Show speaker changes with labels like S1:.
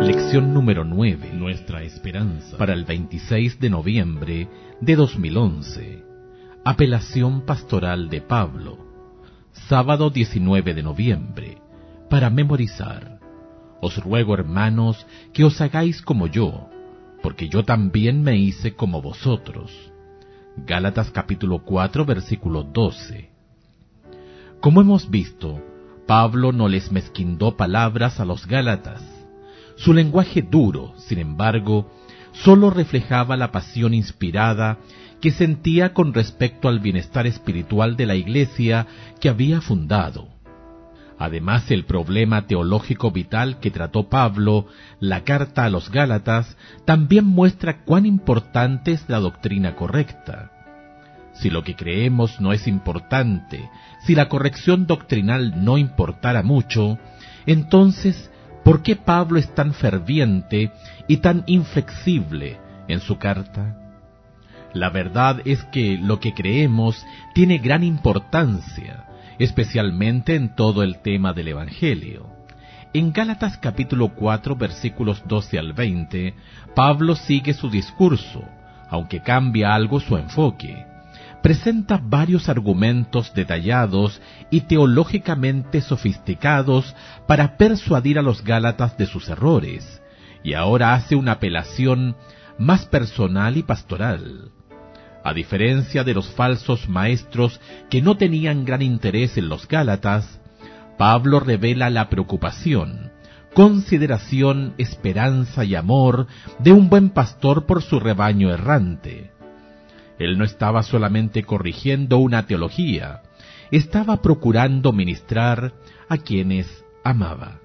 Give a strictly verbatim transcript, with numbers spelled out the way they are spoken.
S1: Lección número nueve.
S2: Nuestra esperanza.
S1: Para el veintiséis de noviembre de dos mil once. Apelación pastoral de Pablo. Sábado diecinueve de noviembre. Para memorizar. Os ruego, hermanos, que os hagáis como yo, porque yo también me hice como vosotros. Gálatas capítulo cuatro, versículo doce. Como hemos visto, Pablo no les mezquindó palabras a los gálatas. Su lenguaje duro, sin embargo, sólo reflejaba la pasión inspirada que sentía con respecto al bienestar espiritual de la iglesia que había fundado. Además, el problema teológico vital que trató Pablo, la carta a los Gálatas, también muestra cuán importante es la doctrina correcta. Si lo que creemos no es importante, si la corrección doctrinal no importara mucho, entonces, ¿por qué Pablo es tan ferviente y tan inflexible en su carta? La verdad es que lo que creemos tiene gran importancia, especialmente en todo el tema del Evangelio. En Gálatas capítulo cuatro, versículos doce al veinte, Pablo sigue su discurso, aunque cambia algo su enfoque. Presenta varios argumentos detallados y teológicamente sofisticados para persuadir a los gálatas de sus errores, y ahora hace una apelación más personal y pastoral. A diferencia de los falsos maestros que no tenían gran interés en los gálatas, Pablo revela la preocupación, consideración, esperanza y amor de un buen pastor por su rebaño errante. Él no estaba solamente corrigiendo una teología, estaba procurando ministrar a quienes amaba.